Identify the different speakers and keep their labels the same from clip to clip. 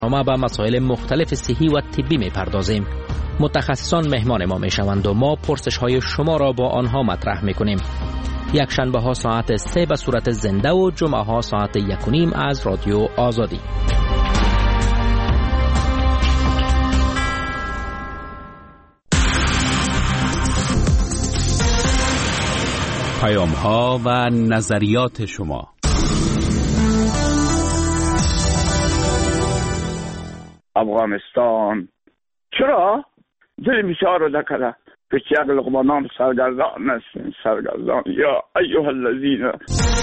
Speaker 1: ما به مسائل مختلف صحی و طبی می‌پردازیم. متخصصان مهمان ما میشوند و ما پرسش‌های شما را با آنها مطرح می‌کنیم. یک شنبه ها ساعت 3 به صورت زنده و جمعه ها ساعت 1:30 از رادیو آزادی.
Speaker 2: پیام‌ها و نظریات شما.
Speaker 3: افغانستان چرا دل بسیار رو نکرده که یک لقمه نان سرگردان است. سرگردان یا ایها الذین.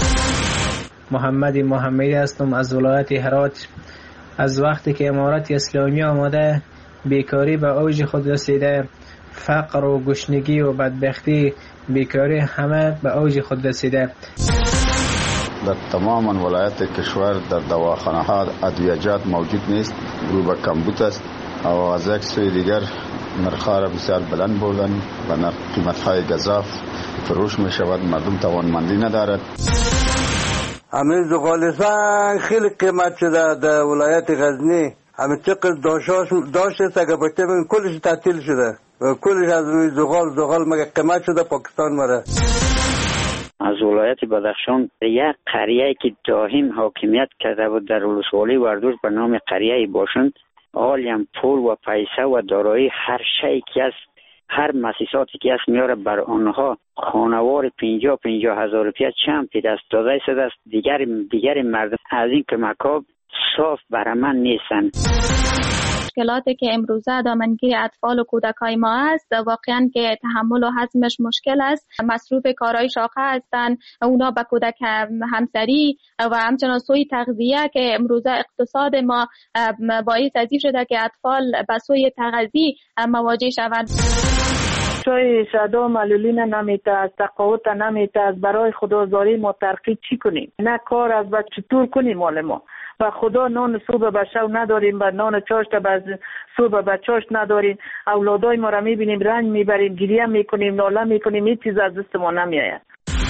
Speaker 4: محمدی هستم از ولایت هرات. از وقتی که امارت اسلامی آمده بیکاری به اوج خود رسیده، فقر و گشنگی و بدبختی، بیکاری همه به اوج خود رسیده.
Speaker 5: در تمام ولایت کشور در دواخانه ها ادویجات موجود نیست، رو به کمبود است و از یک سوی دیگر نرخ‌ها را بسیار بلند بردن و قیمت‌های گزاف فروش می شود. مردم توانمندی ندارد.
Speaker 6: همین زغال‌سنگ خیلی قیمت شده در ولایت غزنی. همین چقدر داشت است اگر باشته بگیم کلش تعطیل شده و کلش از روی زغال مگه قیمت شده پاکستان مره.
Speaker 7: از ولایت بدخشان یک قریه که دائم حاکمیت کرده بود در ولسوالی وردوش به نام قریه باشند، حالیم پول و پیسه و دارایی هر شیء که است، هر مؤسساتی که است میاره بر آنها خانوار 50 هزار روپیه چند پی دست داده شده است. دیگر مردم از این کمک‌ها صاف برامن نیستند.
Speaker 8: مشکلاتی که امروزه دامنگیر اطفال و کودکای ما است واقعا که تحمل و هضمش مشکل است. مصروف کارهای شاقه هستند، اونا به کودک همسری و همچنان سوی تغذیه که امروزه اقتصاد ما باعث از این شده که اطفال به سوی تغذیه مواجه شوند.
Speaker 9: چای شادا معلولین نمیته، از تقاوت نمیته، از برای خدازاری ما ترقی چی کنیم؟ نه کار از با چطور کنیم مال ما و خدا نان صبح به شب نداریم و نان چاشت به صبح به چاشت نداریم. اولادای ما را میبینیم رنج میبریم، گریه میکنیم، ناله میکنیم، هیچ چیز از دست ما نمیآید.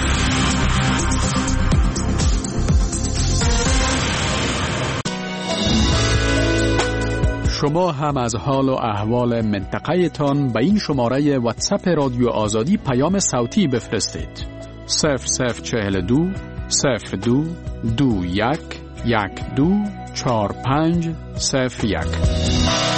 Speaker 2: شما هم از حال و احوال منطقه تان به این شماره واتساپ رادیو آزادی پیام صوتی بفرستید. 0042 02 21 12 45 01.